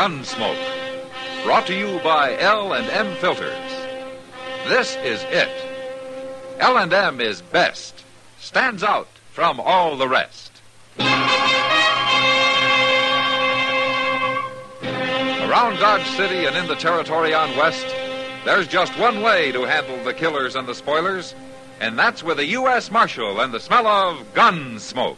Gunsmoke. Brought to you by L&M Filters. This is it. L&M is best. Stands out from all the rest. Around Dodge City and in the territory on West, there's just one way to handle the killers and the spoilers, and that's with a U.S. Marshal and the smell of Gunsmoke.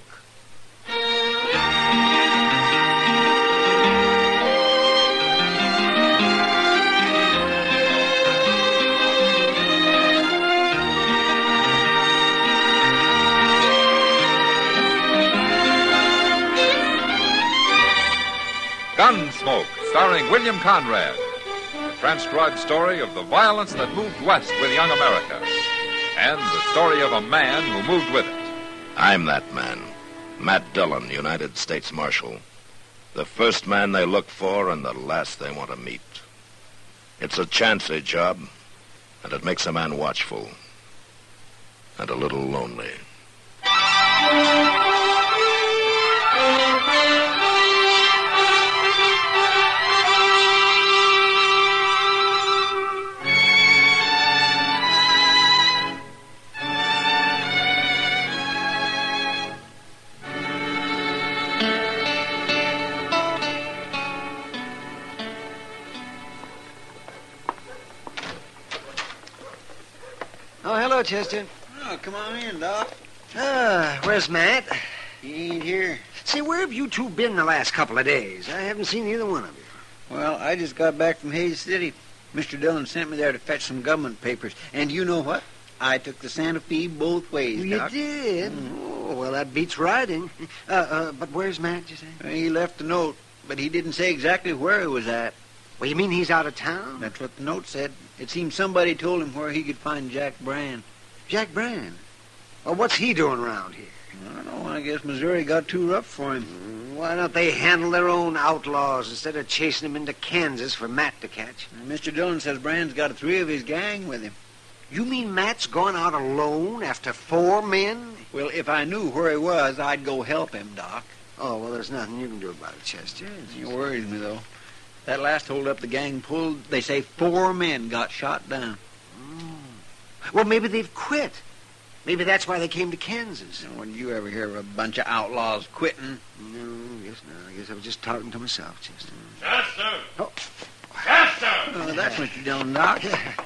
Gunsmoke, starring William Conrad. A transcribed story of the violence that moved west with young America. And the story of a man who moved with it. I'm that man. Matt Dillon, United States Marshal. The first man they look for and the last they want to meet. It's a chancy job, and it makes a man watchful. And a little lonely. Oh, hello, Chester. Oh, come on in, Doc. Where's Matt? He ain't here. Say, where have you two been the last couple of days? I haven't seen either one of you. Well, I just got back from Hays City. Mr. Dillon sent me there to fetch some government papers. And you know what? I took the Santa Fe both ways, You Doc. did? Oh, well, that beats riding. But where's Matt, you say? He left a note, but he didn't say exactly where he was at. Well, you mean he's out of town? That's what the note said. It seems somebody told him where he could find Jack Brand. Jack Brand? Well, what's he doing around here? I don't know. I guess Missouri got too rough for him. Why don't they handle their own outlaws instead of chasing them into Kansas for Matt to catch? And Mr. Dillon says Brand's got 3 of his gang with him. You mean Matt's gone out alone after 4 men? Well, if I knew where he was, I'd go help him, Doc. Oh, well, there's nothing you can do about it, Chester. It worries me, though. That last holdup the gang pulled, they say 4 men got shot down. Well, maybe they've quit. Maybe that's why they came to Kansas. When did you ever hear of a bunch of outlaws quitting? No, I guess not. I guess I was just talking to myself, Chester. Chester! Oh. Chester! Oh, that's Mr. Dillon, Doc.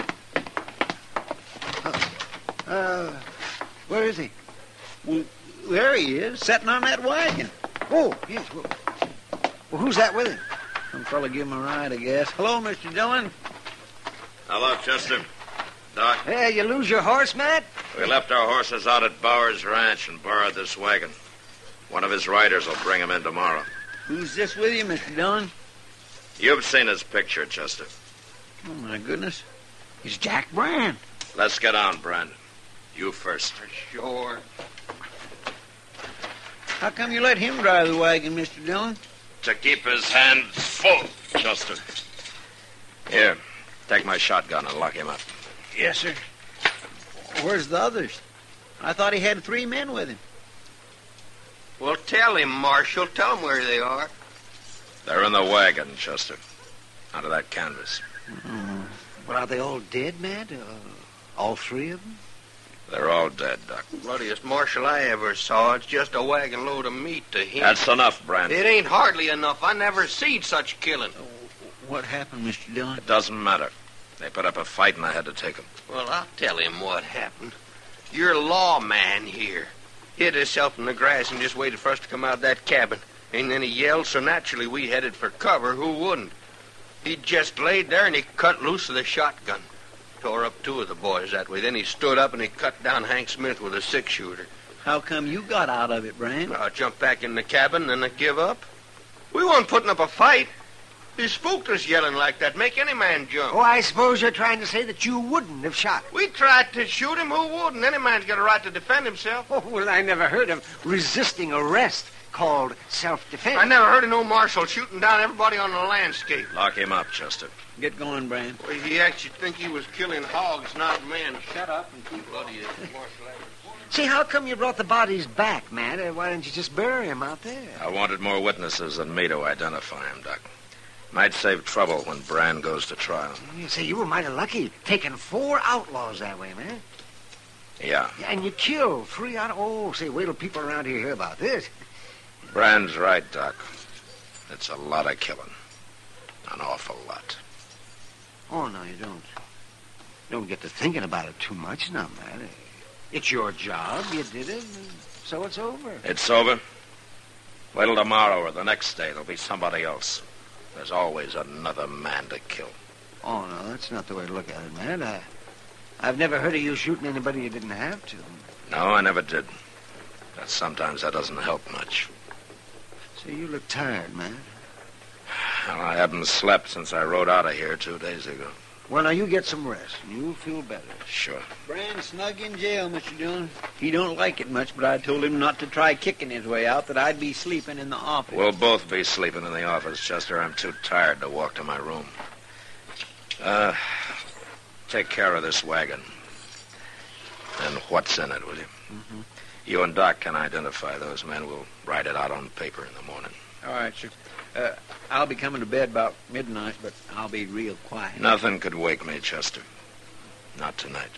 Where is he? Well, there he is, sitting on that wagon. Oh, yes. Well, who's that with him? Some fella give him a ride, I guess. Hello, Mr. Dillon. Hello, Chester. Doc, Hey, you lose your horse, Matt? we left our horses out at Bowers Ranch and borrowed this wagon. One of his riders will bring him in tomorrow. Who's this with you, Mr. Dillon? You've seen his picture, Chester. Oh, my goodness. It's Jack Brand. Let's get on, Brandon. You first. Sure. How come you let him drive the wagon, Mr. Dillon? To keep his hands full, Chester. Here, take my shotgun and lock him up. Yes, sir. Where's the others? I thought he had 3 men with him. Well, tell him, Marshal. Tell him where they are. They're in the wagon, Chester. Under that canvas. Well, are they all dead, Matt? All 3 of them? They're all dead, Doc. Bloodiest marshal I ever saw. It's just a wagon load of meat to him. That's enough, Brandon. It ain't hardly enough. I never seen such killing. What happened, Mr. Dillon? It doesn't matter. They put up a fight and I had to take them. Well, I'll tell him what happened. You're a lawman here. Hid himself in the grass and just waited for us to come out of that cabin. And then he yelled, so naturally we headed for cover. Who wouldn't? He just laid there and he cut loose with a shotgun. Tore up 2 of the boys that way. Then he stood up and he cut down Hank Smith with a 6-shooter. How come you got out of it, Brand? I jumped back in the cabin and I give up. We weren't putting up a fight. He spooked us yelling like that. Make any man jump. Oh, I suppose you're trying to say that you wouldn't have shot him. We tried to shoot him. Who wouldn't? Any man's got a right to defend himself. Oh, well, I never heard of resisting arrest called self-defense. I never heard of no marshal shooting down everybody on the landscape. Lock him up, Chester. Get going, Brand. Well, he actually think he was killing hogs, not men. Shut up and keep bloody marshal. See, how come you brought the bodies back, Matt? Why didn't you just bury them out there? I wanted more witnesses than me to identify him, Doc. Might save trouble when Brand goes to trial. You say you were mighty lucky taking 4 outlaws that way, man. Yeah. And you killed 3 out of... Oh, say, wait till people around here hear about this. Brand's right, Doc. It's a lot of killing. An awful lot. Oh, no, you don't. Don't get to thinking about it too much, now, man. It's your job. You did it, and so it's over. It's over? Wait till tomorrow or the next day. There'll be somebody else. There's always another man to kill. Oh, no, that's not the way to look at it, man. I've never heard of you shooting anybody you didn't have to. No, I never did. But sometimes that doesn't help much. Say, you look tired, man. Well, I haven't slept since I rode out of here 2 days ago. Well, now, you get some rest, and you'll feel better. Sure. Brand's snug in jail, Mr. Dillon. He don't like it much, but I told him not to try kicking his way out, that I'd be sleeping in the office. We'll both be sleeping in the office, Chester. I'm too tired to walk to my room. Take care of this wagon. And what's in it, will you? Mm-hmm. You and Doc can identify those men. We'll write it out on paper in the morning. All right, sir. I'll be coming to bed about midnight, but I'll be real quiet. Nothing could wake me, Chester. Not tonight.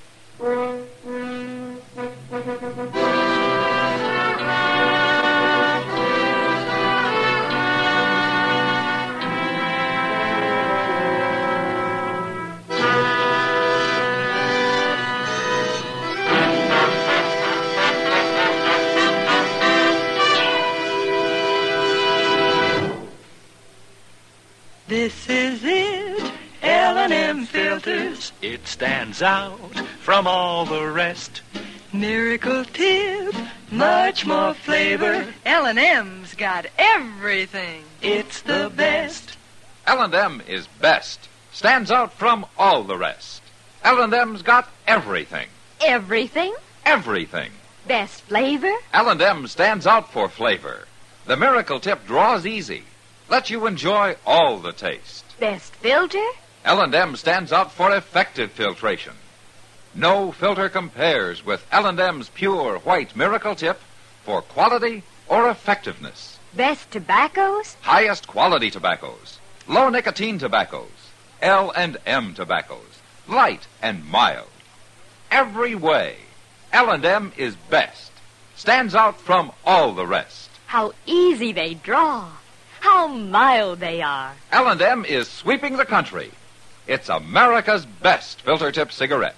This is it, L&M Filters. It stands out from all the rest. Miracle tip, much more flavor. L&M's got everything. It's the best. L&M is best. Stands out from all the rest. L&M's got everything. Everything? Everything. Best flavor? L&M stands out for flavor. The Miracle Tip draws easy. Lets you enjoy all the taste. Best filter? L&M stands out for effective filtration. No filter compares with L&M's pure white Miracle Tip for quality or effectiveness. Best tobaccos? Highest quality tobaccos. Low nicotine tobaccos. L&M tobaccos. Light and mild. Every way, L&M is best. Stands out from all the rest. How easy they draw. How mild they are. L&M is sweeping the country. It's America's best filter tip cigarette.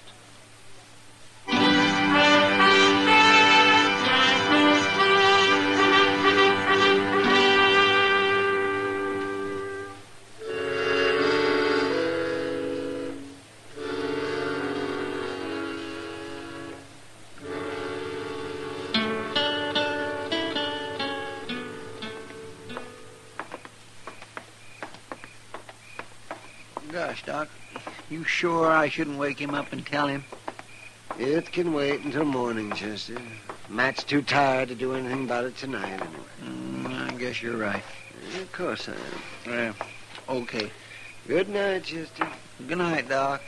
Gosh, Doc, you sure I shouldn't wake him up and tell him? It can wait until morning, Chester. Matt's too tired to do anything about it tonight, anyway. I guess you're right. Of course I am. Okay. Good night, Chester. Good night, Doc.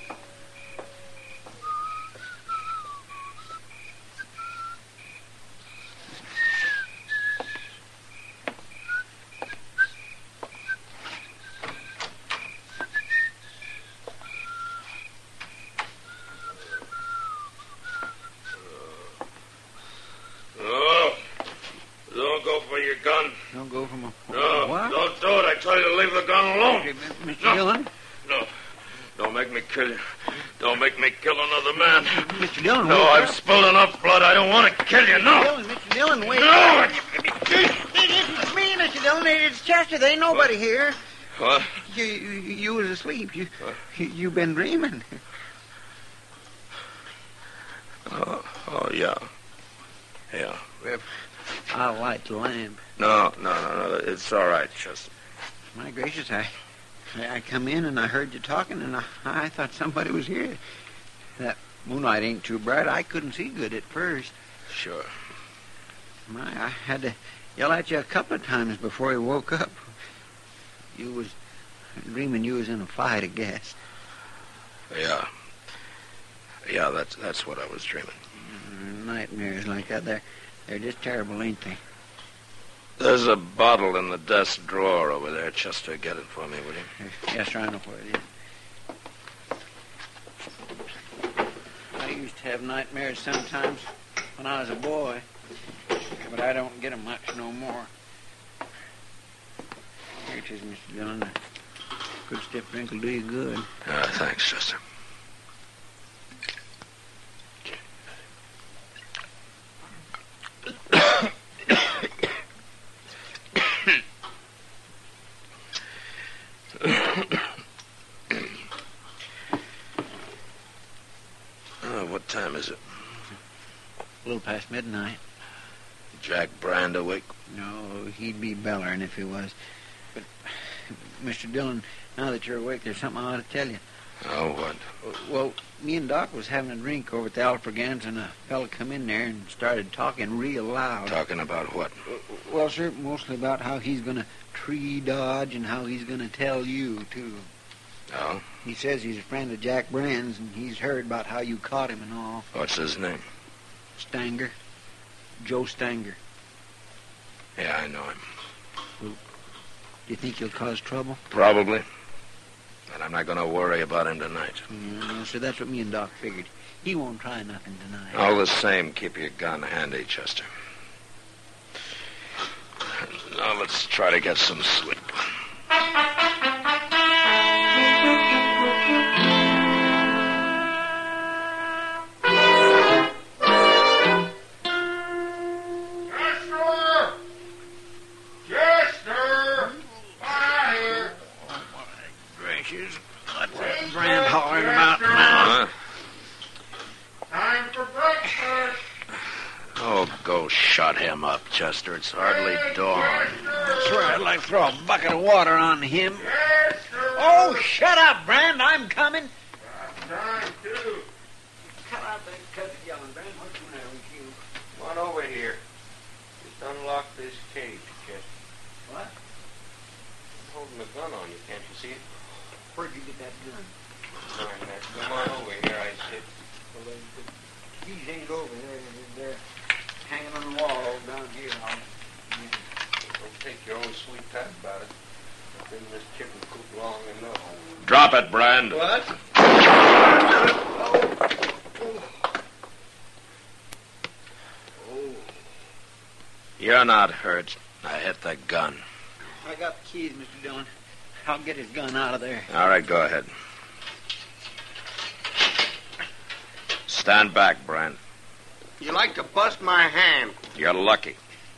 Don't go from a... No, What? don't do it. I tell you to leave the gun alone. Okay, Mr. No. Dillon? No. Don't make me kill you. Don't make me kill another man. Mr. Dillon, No, wait. I've spilled enough blood. I don't want to kill you. No. Mr. Dillon, wait. No. It's me, Mr. Dillon. It's Chester. There ain't nobody here. What? You was asleep. You've been dreaming. Oh, yeah. Yeah. I'll light the lamp. No. It's all right, Chester. My gracious, I come in and I heard you talking, and I thought somebody was here. That moonlight ain't too bright. I couldn't see good at first. Sure. I had to yell at you a couple of times before you woke up. You was dreaming you was in a fight, I guess. Yeah. Yeah, that's what I was dreaming. Nightmares like that, they're just terrible, ain't they? There's a bottle in the desk drawer over there. Chester, get it for me, will you? Yes, sir, I know where it is. I used to have nightmares sometimes when I was a boy, but I don't get them much no more. Here it is, Mr. Dillon. A good stiff drink will do you good. Thanks, Chester. What time is it? A little past midnight. Jack Brand awake? No, he'd be bellering if he was. But, Mr. Dillon, now that you're awake, there's something I ought to tell you. Oh, what? Well, me and Doc was having a drink over at the Alfregans, and a fella come in there and started talking real loud. Talking about what? Well, sir, mostly about how he's going to tree dodge and how he's going to tell you, too. Oh? He says he's a friend of Jack Brand's, and he's heard about how you caught him and all. What's his name? Stanger. Joe Stanger. Yeah, I know him. Do you think he'll cause trouble? Probably. But I'm not going to worry about him tonight. No, sir, that's what me and Doc figured. He won't try nothing tonight. All the same, keep your gun handy, Chester. Now let's try to get some sleep. What's that Brand hollering about now? Time for breakfast. Oh, go shut him up, Chester. It's hardly dawn. I swear I'd like to throw a bucket of water on him. Yes, sir. Oh, shut up, Brand. I'm coming. Time, too. Cut out that cut yelling, Brand. What's the matter with you? Come on over here. Just unlock this cage, Chester. What? I'm holding a gun on you. Can't you see it? Where'd you get that gun? Come on over here, I said. Well, the keys ain't over there. They're hanging on the wall down here. Don't take your own sweet time about it. I've been in this chicken coop long enough. Drop it, Brand. What? You're not hurt. I hit the gun. I got the keys, Mr. Dillon. I'll get his gun out of there. All right, go ahead. Stand back, Brand. You like to bust my hand. You're lucky.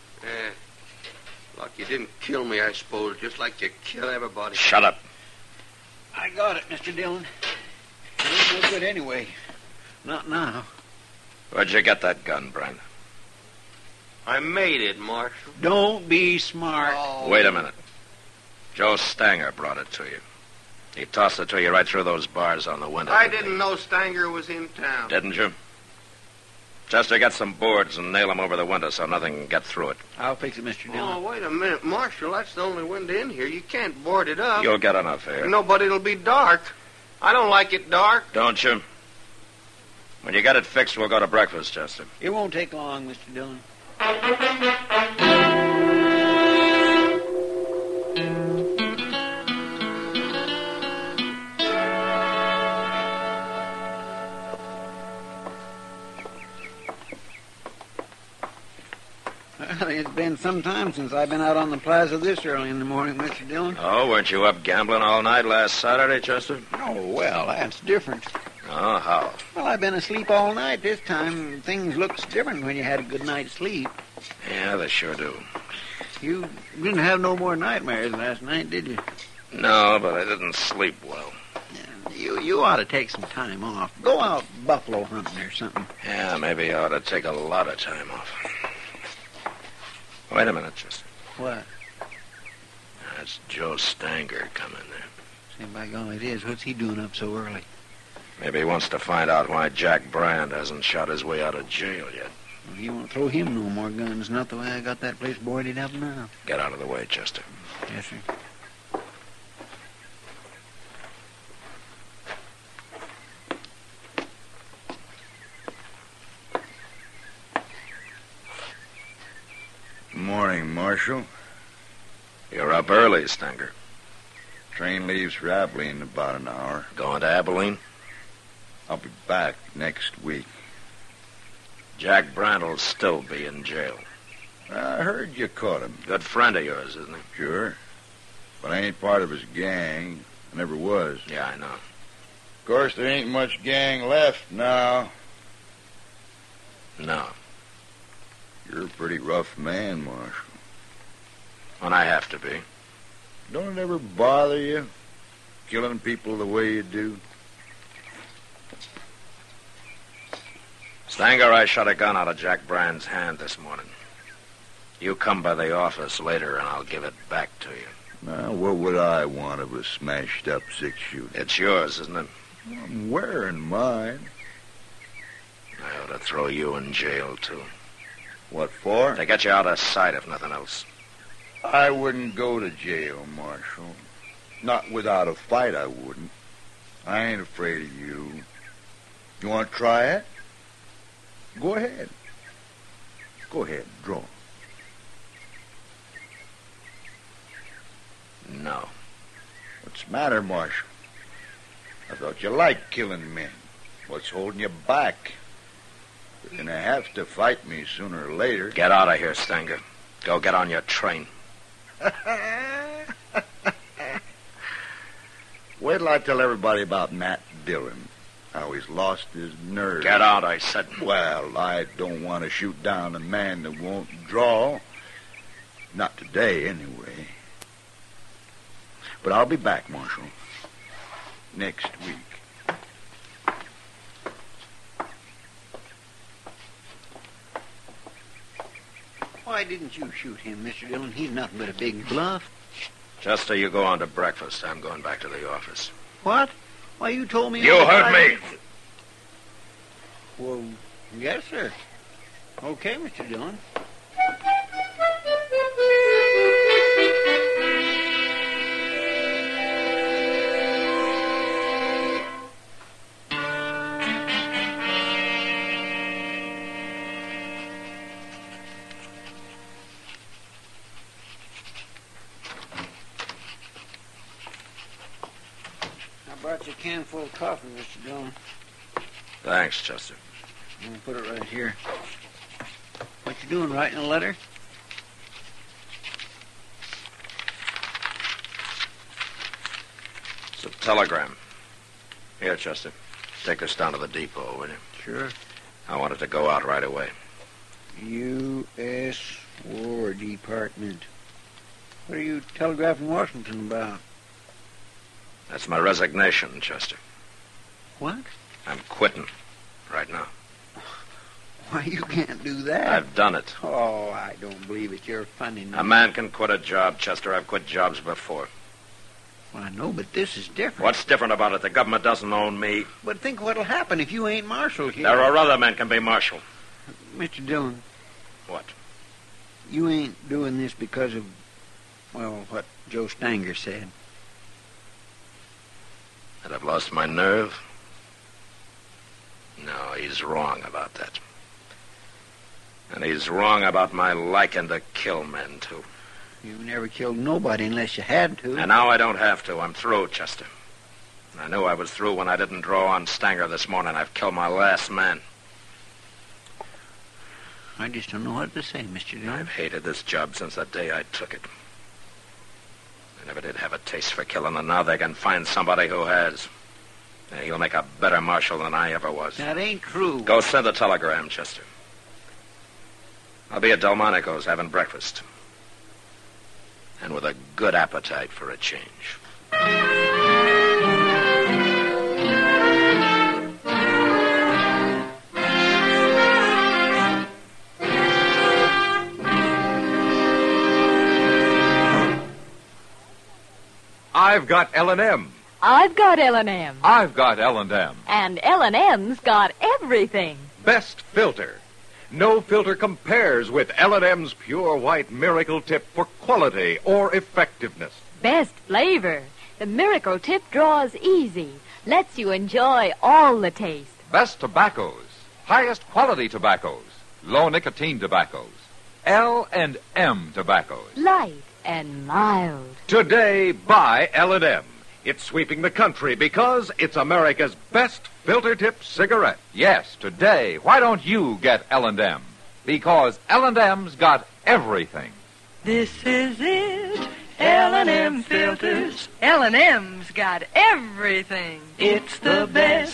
Like you didn't kill me, I suppose, just like you kill everybody. Shut up. I got it, Mr. Dillon. It ain't no good anyway. Not now. Where'd you get that gun, Brand? I made it, Marshal. Don't be smart. Oh. Wait a minute. Joe Stanger brought it to you. He tossed it to you right through those bars on the window. I didn't know Stanger was in town. Didn't you? Chester, get some boards and nail them over the window so nothing can get through it. I'll fix it, Mr. Dillon. Oh, wait a minute, Marshal. That's the only window in here. You can't board it up. You'll get enough air. Nobody will be dark. I don't like it dark. Don't you? When you get it fixed, we'll go to breakfast, Chester. It won't take long, Mr. Dillon. Well, it's been some time since I've been out on the plaza this early in the morning, Mr. Dillon. Oh, weren't you up gambling all night last Saturday, Chester? Oh, well, that's different. Oh, how? Well, I've been asleep all night this time. Things looks different when you had a good night's sleep. Yeah, they sure do. You didn't have no more nightmares last night, did you? No, but I didn't sleep well. You ought to take some time off. Go out buffalo hunting or something. Yeah, maybe I ought to take a lot of time off. Wait a minute, Chester. What? That's Joe Stanger coming there. Say, by golly, it is. What's he doing up so early? Maybe he wants to find out why Jack Brand hasn't shot his way out of jail yet. Well, he won't throw him no more guns. Not the way I got that place boarded up now. Get out of the way, Chester. Yes, sir. Morning, Marshal. Marshal. You're up early, Stanger. Train leaves for Abilene in about an hour. Going to Abilene? I'll be back next week. Jack Brandt'll still be in jail. I heard you caught him. Good friend of yours, isn't he? Sure. But I ain't part of his gang. I never was. Yeah, I know. Of course, there ain't much gang left now. No. You're a pretty rough man, Marshal. When I have to be. Don't it ever bother you, killing people the way you do? Stanger, I shot a gun out of Jack Brandt's hand this morning. You come by the office later, and I'll give it back to you. Now, what would I want of a smashed-up six-shooter? It's yours, isn't it? I'm wearing mine. I ought to throw you in jail, too. What for? To get you out of sight, if nothing else. I wouldn't go to jail, Marshal. Not without a fight, I wouldn't. I ain't afraid of you. You want to try it? Go ahead. Go ahead, draw. No. What's the matter, Marshal? I thought you liked killing men. What's holding you back? You're going to have to fight me sooner or later. Get out of here, Stanger. Go get on your train. Wait till I tell everybody about Matt Dillon. How he's lost his nerve. Get out, I said. Well, I don't want to shoot down a man that won't draw. Not today, anyway. But I'll be back, Marshal. Next week. Why didn't you shoot him, Mr. Dillon? He's nothing but a big bluff. Chester, you go on to breakfast. I'm going back to the office. What? Why, you told me... You heard me. Well, yes, sir. Okay, Mr. Dillon. Brought you a can full of coffee, Mr. Dillon. Thanks, Chester. I'm going to put it right here. What you doing, writing a letter? It's a telegram. Here, Chester. Take this down to the depot, will you? Sure. I want it to go out right away. U.S. War Department. What are you telegraphing Washington about? That's my resignation, Chester. What? I'm quitting right now. Why, you can't do that. I've done it. Oh, I don't believe it. You're funny. A man can quit a job, Chester. I've quit jobs before. Well, I know, but this is different. What's different about it? The government doesn't own me. But think what'll happen if you ain't marshal here. There are other men can be marshal. Mr. Dillon. What? You ain't doing this because of, well, what Joe Stanger said. That I've lost my nerve? No, he's wrong about that. And he's wrong about my liking to kill men, too. You never killed nobody unless you had to. And now I don't have to. I'm through, Chester. I knew I was through when I didn't draw on Stanger this morning. I've killed my last man. I just don't know what to say, Mr. Dillon. I've hated this job since the day I took it. I never did have a taste for killing, and now they can find somebody who has. And he'll make a better marshal than I ever was. That ain't true. Go send a telegram, Chester. I'll be at Delmonico's having breakfast. And with a good appetite for a change. I've got L&M. I've got L&M. I've got L&M. And L&M's got everything. Best filter. No filter compares with L&M's Pure White Miracle Tip for quality or effectiveness. Best flavor. The Miracle Tip draws easy. Lets you enjoy all the taste. Best tobaccos. Highest quality tobaccos. Low nicotine tobaccos. L&M tobaccos. Light and mild. Today, buy L&M. It's sweeping the country because it's America's best filter-tip cigarette. Yes, today, why don't you get L&M? Because L&M's got everything. This is it. L&M filters. L&M's got everything. It's the best.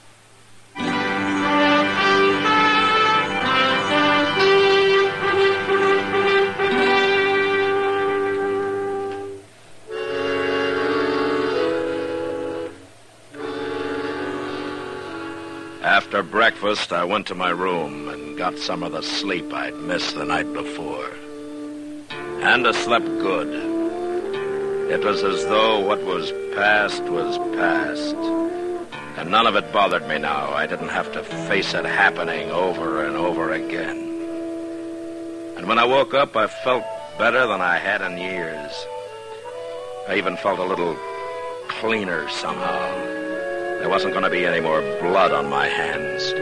After breakfast, I went to my room and got some of the sleep I'd missed the night before. And I slept good. It was as though what was past, and none of it bothered me now. I didn't have to face it happening over and over again. And when I woke up, I felt better than I had in years. I even felt a little cleaner somehow. There wasn't going to be any more blood on my hands.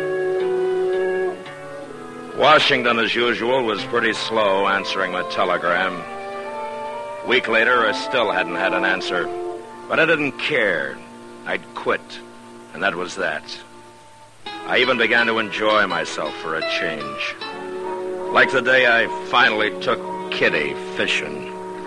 Washington, as usual, was pretty slow answering my telegram. A week later, I still hadn't had an answer. But I didn't care. I'd quit, and that was that. I even began to enjoy myself for a change. Like the day I finally took Kitty fishing.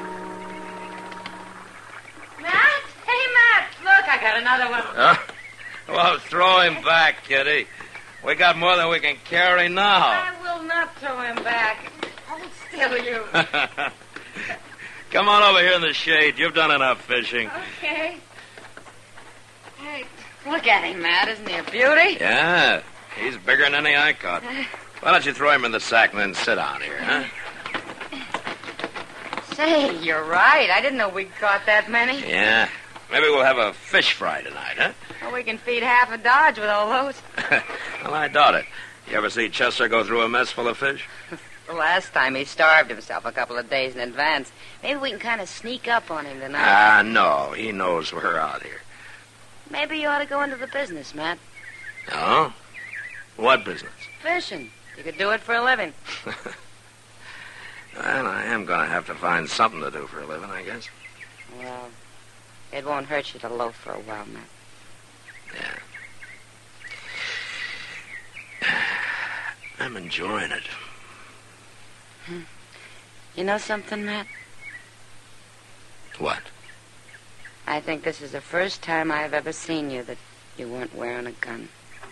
Matt? Hey, Matt, look, I got another one. Well, throw him back, Kitty. We got more than we can carry now. I will not throw him back. Hold still, you. Come on over here in the shade. You've done enough fishing. Okay. Hey, look at him, Matt. Isn't he a beauty? Yeah, he's bigger than any I caught. Why don't you throw him in the sack and then sit down here, huh? Say, you're right. I didn't know we'd caught that many. Yeah. Maybe we'll have a fish fry tonight, huh? Well, we can feed half a Dodge with all those. Well, I doubt it. You ever see Chester go through a mess full of fish? The last time he starved himself a couple of days in advance. Maybe we can kind of sneak up on him tonight. No. He knows we're out here. Maybe you ought to go into the business, Matt. No? What business? Fishing. You could do it for a living. Well, I am going to have to find something to do for a living, I guess. Well, it won't hurt you to loaf for a while, Matt. Yeah. I'm enjoying it. You know something, Matt? What? I think this is the first time I've ever seen you that you weren't wearing a gun.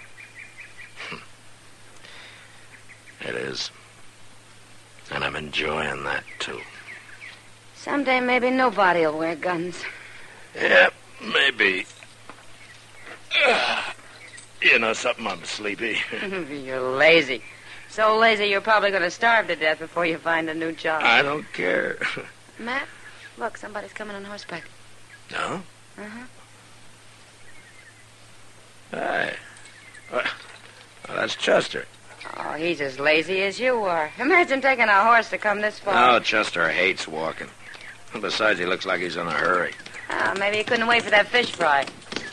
It is. And I'm enjoying that, too. Someday maybe nobody will wear guns. Yeah, maybe. You know something, I'm sleepy. You're lazy. So lazy you're probably going to starve to death before you find a new job. I don't care. Matt, look, somebody's coming on horseback. No? Uh-huh. Hey. Well, that's Chester. Oh, he's as lazy as you are. Imagine taking a horse to come this far. Oh, Chester hates walking. Besides, he looks like he's in a hurry. Oh, maybe he couldn't wait for that fish fry.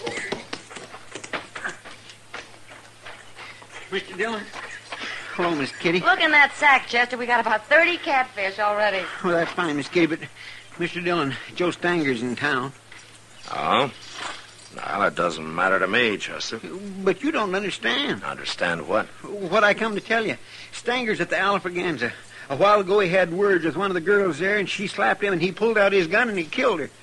Mr. Dillon? Hello, Miss Kitty. Look in that sack, Chester. We got about 30 catfish already. Well, that's fine, Miss Kitty, but Mr. Dillon, Joe Stanger's in town. Oh? Well, it doesn't matter to me, Chester. But you don't understand. Understand what? What I come to tell you. Stanger's at the Alfraganza. A while ago, he had words with one of the girls there, and she slapped him, and he pulled out his gun, and he killed her.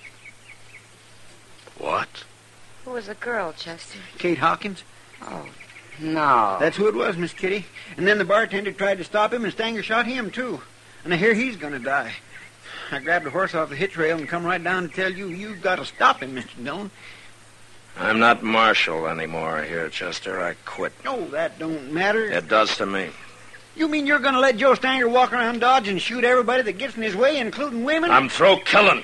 What? Who was the girl, Chester? Kate Hawkins. Oh, no. That's who it was, Miss Kitty. And then the bartender tried to stop him, and Stanger shot him, too. And I hear he's going to die. I grabbed the horse off the hitch rail and come right down to tell you, you've got to stop him, Mr. Dillon. I'm not marshal anymore here, Chester. I quit. No, that don't matter. It does to me. You mean you're going to let Joe Stanger walk around Dodge and shoot everybody that gets in his way, including women? I'm through killing.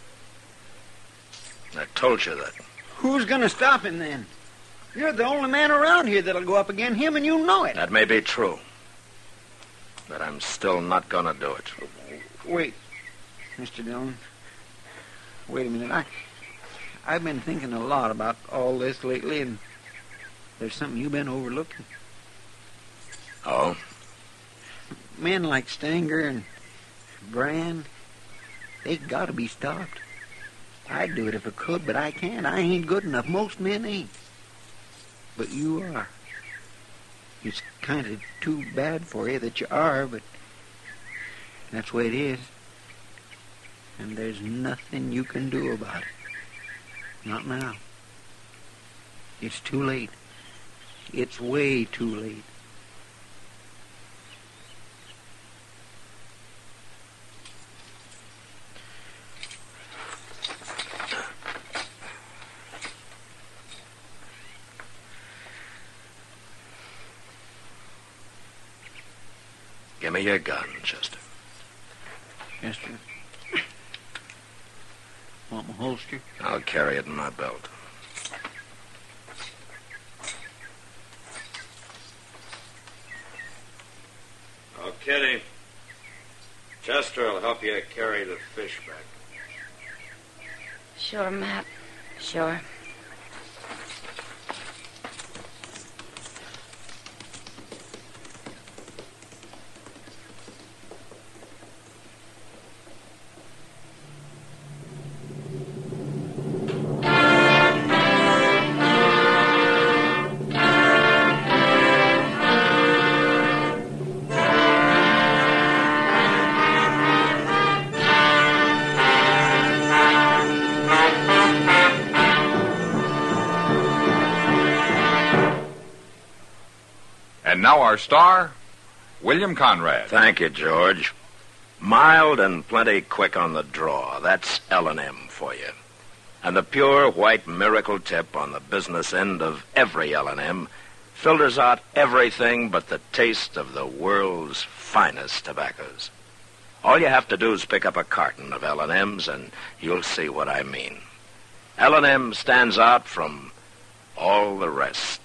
I told you that. Who's going to stop him, then? You're the only man around here that'll go up against him, and you know it. That may be true. But I'm still not going to do it. Wait, Mr. Dillon. Wait a minute. I've been thinking a lot about all this lately, and there's something you've been overlooking. Oh? men like Stanger and Brand, they got to be stopped. I'd do it if I could, but I can't. I ain't good enough. Most men ain't. But you are. It's kind of too bad for you that you are, but that's the way it is. And there's nothing you can do about it. Not now. It's too late. It's way too late. Give me your gun, Chester. Chester? Want my holster? I'll carry it in my belt. Oh, Kitty. Chester will help you carry the fish back. Sure, Matt. Sure. And now our star, William Conrad. Thank you, George. Mild and plenty quick on the draw. That's L&M for you. And the pure white miracle tip on the business end of every L&M filters out everything but the taste of the world's finest tobaccos. All you have to do is pick up a carton of L&M's and you'll see what I mean. L&M stands out from all the rest.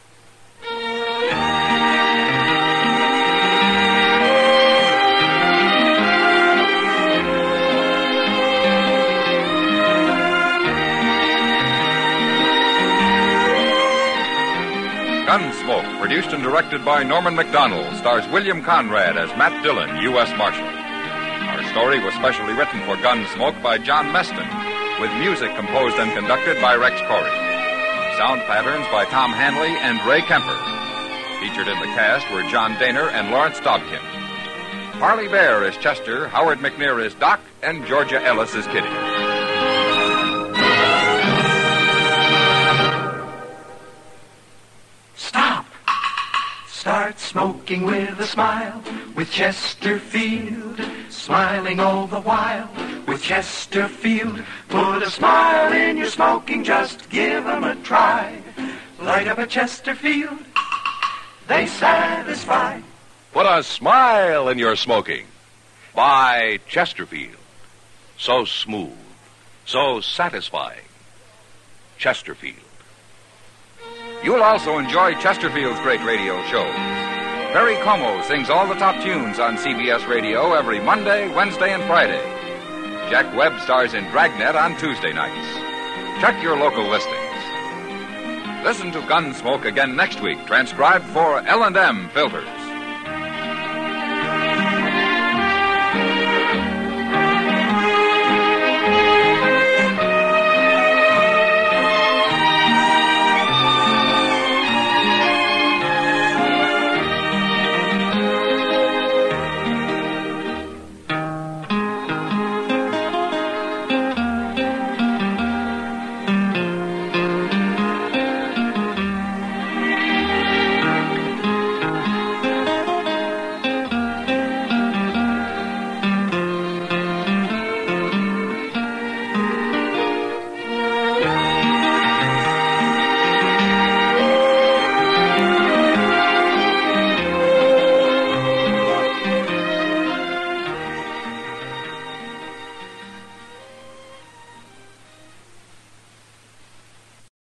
Gunsmoke, produced and directed by Norman MacDonald, stars William Conrad as Matt Dillon, U.S. Marshal. Our story was specially written for Gunsmoke by John Meston, with music composed and conducted by Rex Corey. Sound patterns by Tom Hanley and Ray Kemper. Featured in the cast were John Daner and Lawrence Dobkin. Harley Bear is Chester, Howard McNear is Doc, and Georgia Ellis is Kitty. Stop! Start smoking with a smile with Chesterfield, smiling all the while with Chesterfield. Put a smile in your smoking, just give 'em a try. Light up a Chesterfield, they satisfy. Put a smile in your smoking. Buy Chesterfield. So smooth, so satisfying. Chesterfield. You'll also enjoy Chesterfield's great radio shows. Perry Como sings all the top tunes on CBS Radio every Monday, Wednesday, and Friday. Jack Webb stars in Dragnet on Tuesday nights. Check your local listings. Listen to Gunsmoke again next week, transcribed for L&M Filters.